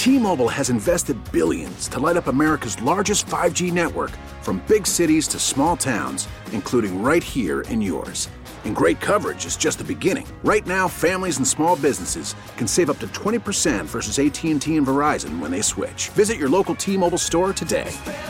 T-Mobile has invested billions to light up America's largest 5G network, from big cities to small towns, including right here in yours. And great coverage is just the beginning. Right now, families and small businesses can save up to 20% versus AT&T and Verizon when they switch. Visit your local T-Mobile store today.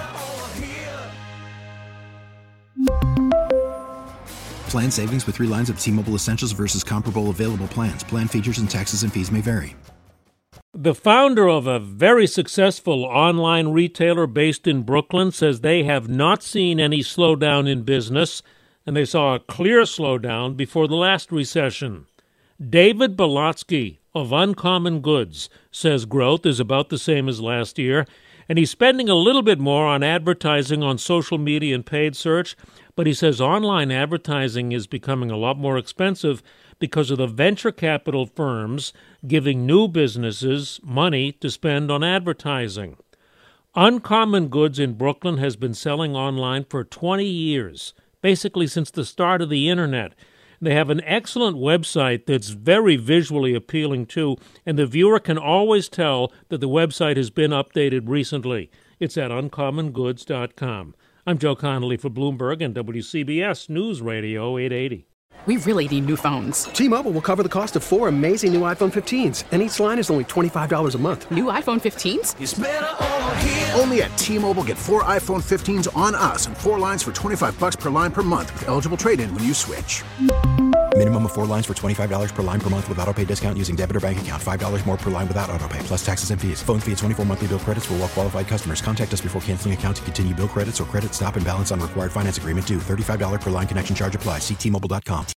Plan savings with 3 lines of T-Mobile Essentials versus comparable available plans. Plan features and taxes and fees may vary. The founder of a very successful online retailer based in Brooklyn says they have not seen any slowdown in business, and they saw a clear slowdown before the last recession. David Bolotsky of Uncommon Goods says growth is about the same as last year, and he's spending a little bit more on advertising on social media and paid search, but he says online advertising is becoming a lot more expensive because of the venture capital firms giving new businesses money to spend on advertising. Uncommon Goods in Brooklyn has been selling online for 20 years, basically since the start of the internet. They have an excellent website that's very visually appealing too, and the viewer can always tell that the website has been updated recently. It's at uncommongoods.com. I'm Joe Connolly for Bloomberg and WCBS News Radio 880. We really need new phones. T-Mobile will cover the cost of 4 amazing new iPhone 15s, and each line is only $25 a month. New iPhone 15s? It's better over here. Only at T-Mobile, get 4 iPhone 15s on us and 4 lines for $25 per line per month with eligible trade-in when you switch. Minimum of 4 lines for $25 per line per month with autopay discount using debit or bank account. $5 more per line without autopay, plus taxes and fees. Phone fee at 24 monthly bill credits for well-qualified customers. Contact us before canceling account to continue bill credits or credit stop and balance on required finance agreement due. $35 per line connection charge applies. See T-Mobile.com.